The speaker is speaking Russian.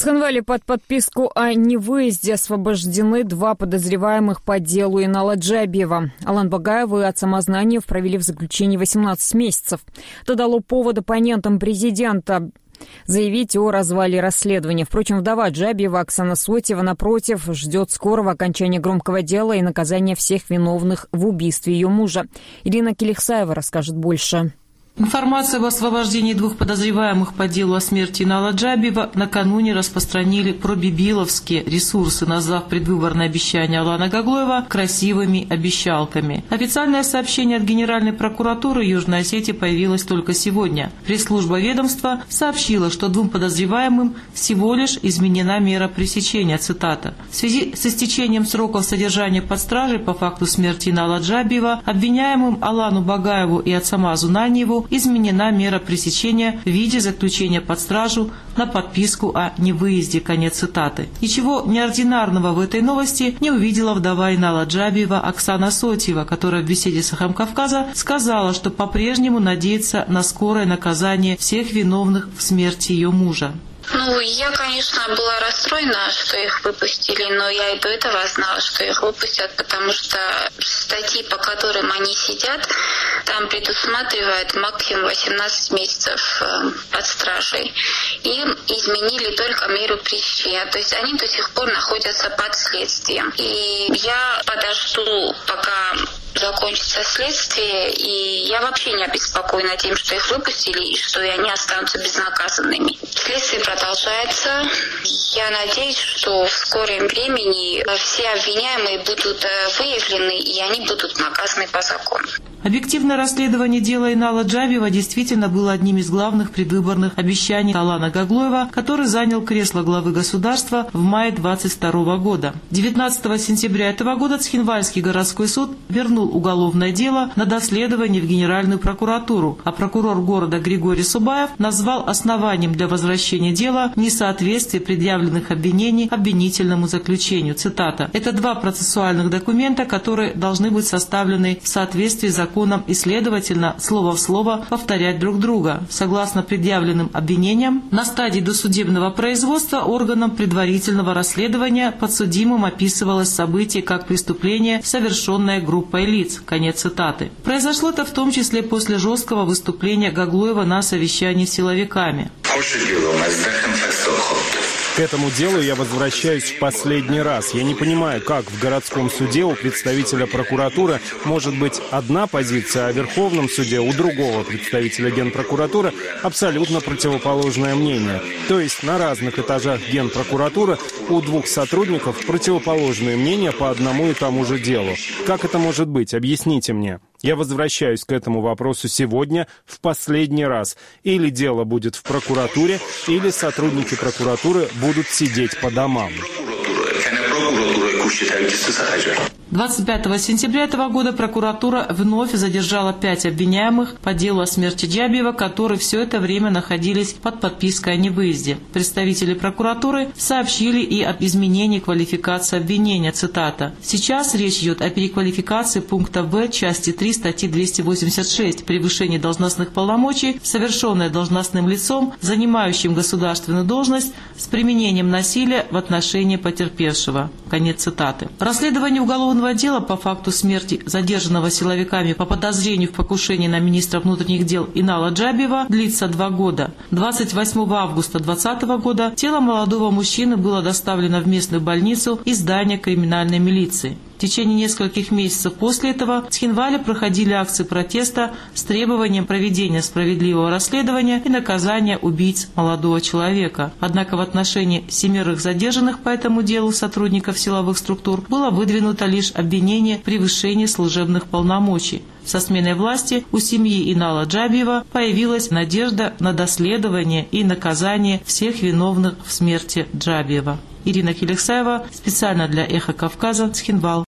В Цхинвале под подписку о невыезде освобождены 2 подозреваемых по делу Инала Джабиева. Алан Багаев и Ацам Азнаниев провели в заключении 18 месяцев. Это дало повод оппонентам президента заявить о развале расследования. Впрочем, вдова Джабиева Оксана Сотьева, напротив, ждет скорого окончания громкого дела и наказания всех виновных в убийстве ее мужа. Ирина Келихсаева расскажет больше. Информацию об освобождении 2 подозреваемых по делу о смерти Инала Джабиева накануне распространили пробибиловские ресурсы, назвав предвыборное обещание Алана Гаглоева красивыми обещалками. Официальное сообщение от Генеральной прокуратуры Южной Осетии появилось только сегодня. Пресс-служба ведомства сообщила, что 2 подозреваемым всего лишь изменена мера пресечения, цитата. В связи с истечением сроков содержания под стражей по факту смерти Инала Джабиева обвиняемым Алану Багаеву и Ацаму Азнаниеву изменена мера пресечения в виде заключения под стражу на подписку о невыезде. Конец цитаты. Ничего неординарного в этой новости не увидела вдова Инала Джабиева Оксана Сотьева, которая в беседе с «Эхом Кавказа» сказала, что по-прежнему надеется на скорое наказание всех виновных в смерти ее мужа. Я, конечно, была расстроена, что их выпустили, но я и до этого знала, что их выпустят, потому что статьи, по которым они сидят, там предусматривают максимум 18 месяцев под стражей. Им изменили только меру пресечения, то есть они до сих пор находятся под следствием. И я подожду, пока закончится следствие, и я вообще не обеспокоена тем, что их выпустили и что они останутся безнаказанными. Следствие продолжается. Я надеюсь, что в скором времени все обвиняемые будут выявлены и они будут наказаны по закону. Объективное расследование дела Инала Джабиева действительно было одним из главных предвыборных обещаний Алана Гаглоева, который занял кресло главы государства в мае 2022 года. 19 сентября этого года Цхинвальский городской суд вернул уголовное дело на доследование в Генеральную прокуратуру, а прокурор города Григорий Субаев назвал основанием для возвращения дела несоответствие предъявленных обвинений обвинительному заключению. Цитата. «Это 2 процессуальных документа, которые должны быть составлены в соответствии с законом и, следовательно, слово в слово повторять друг друга. Согласно предъявленным обвинениям, на стадии досудебного производства органом предварительного расследования подсудимым описывалось событие как преступление, совершенное группой лиц». Конец цитаты. Произошло это в том числе после жесткого выступления Гаглоева на совещании с силовиками. К этому делу я возвращаюсь в последний раз. Я не понимаю, как в городском суде у представителя прокуратуры может быть одна позиция, а в Верховном суде у другого представителя Генпрокуратуры абсолютно противоположное мнение. То есть на разных этажах Генпрокуратуры у 2 сотрудников противоположные мнения по одному и тому же делу. Как это может быть? Объясните мне. Я возвращаюсь к этому вопросу сегодня в последний раз. Или дело будет в прокуратуре, или сотрудники прокуратуры будут сидеть по домам. 25 сентября этого года прокуратура вновь задержала 5 обвиняемых по делу о смерти Джабиева, которые все это время находились под подпиской о невыезде. Представители прокуратуры сообщили и об изменении квалификации обвинения. Цитата. «Сейчас речь идет о переквалификации пункта В части 3 статьи 286 «Превышение должностных полномочий», совершенное должностным лицом, занимающим государственную должность, с применением насилия в отношении потерпевшего». Конец цитаты. Расследование уголовного дела по факту смерти задержанного силовиками по подозрению в покушении на министра внутренних дел Инала Джабиева длится 2 года. 28 августа 2020 года тело молодого мужчины было доставлено в местную больницу из здания криминальной милиции. В течение нескольких месяцев после этого в Цхинвале проходили акции протеста с требованием проведения справедливого расследования и наказания убийц молодого человека. Однако в отношении 7 задержанных по этому делу сотрудников силовых структур было выдвинуто лишь обвинение в превышении служебных полномочий. Со сменой власти у семьи Инала Джабиева появилась надежда на доследование и наказание всех виновных в смерти Джабиева. Ирина Келихсаева специально для «Эхо Кавказа», Цхинвал.